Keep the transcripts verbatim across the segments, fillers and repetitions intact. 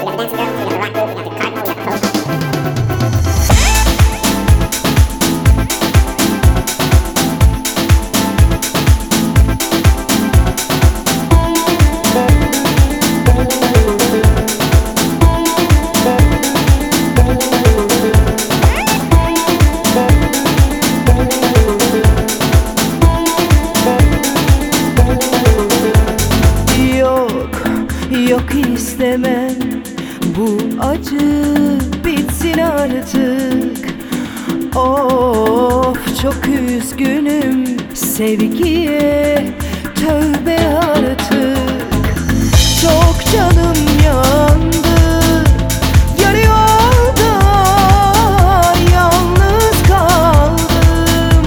Yok istemem bu acı bitsin artık. Of çok üzgünüm, sevgiye tövbe artık. Çok canım yandı, yanıyor da yalnız kaldım.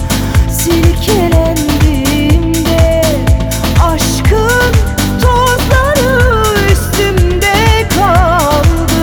Silkelendim de aşkın tozları üstümde kaldı.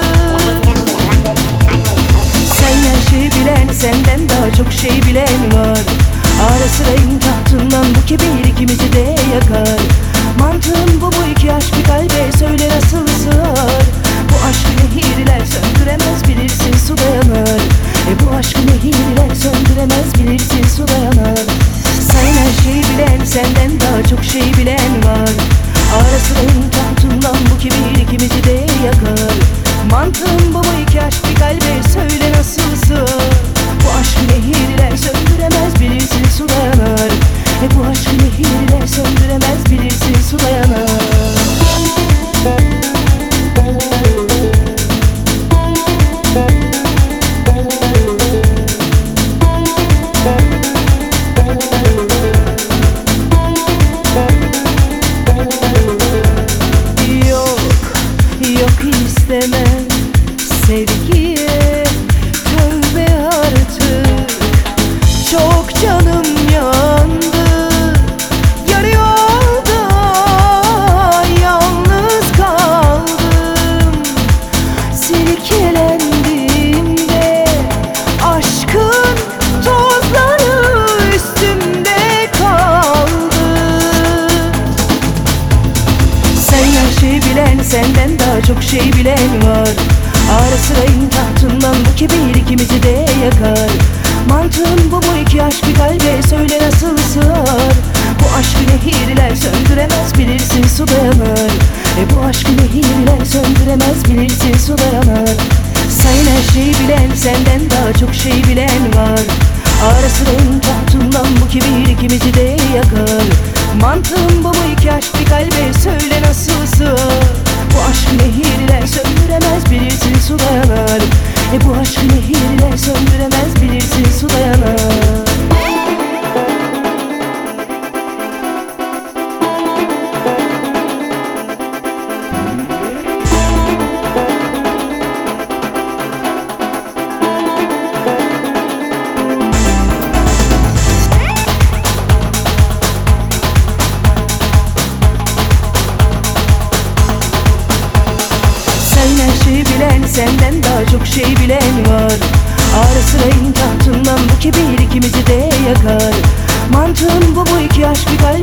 Sen her şeyi bilen, senden daha çok şey bilen var. Ara sıra imtihanından bu kibir ikimizi de yakar. Mantığın bu, bu iki aşk bir kalbe söyle nasıl sığar? Bu aşkı nehirler söndüremez, bilirsin su dayanar. E bu aşkı nehirler söndüremez, bilirsin su dayanar. Sen her şeyi bilen, senden daha çok şey bilen var. Ara sıra imtihanından bu kibir ikimizi de yakar. Mantığın bu, bu iki aşk bir kalbe söyle nasıl sığar? Bu aşkı nehirler söndüremez, bilirsin su dayanar. E bu aşkı nehirler söndüremez, bilirsin su dayanar. Yok, yok istemem sevgiye tövbe artık. Çok canım yandı, yanıyor da yalnız kaldım. Silkelendim de aşkın tozları üstümde kaldı. Sen her şeyi bilen, senden daha çok şey bilen var. Ara sıra imtihanından bu kibir ikimizi de yakar. Mantığın bu, bu iki aşk bir kalbe söyle nasıl sığar? Bu aşkı nehirler söndüremez, bilirsin su dayanar. E bu aşkı nehirler söndüremez, bilirsin su dayanar. Sen her şeyi bilen, senden daha çok şey bilen var. Ara sıra imtihanından bu kibir ikimizi de yakar. Mantığın bu, bu iki aşk bir kalbe söyle nasıl sığar? Bu aşkı nehirler söndüremez, bilirsin su dayanar. E bu aşkı nehirler söndüremez, bilirsin su dayanar. Senden daha çok şey bilen var. Ara sıra imtihanından bu kibir ikimizi de yakar. Mantığın bu, bu iki aşk bir kalbe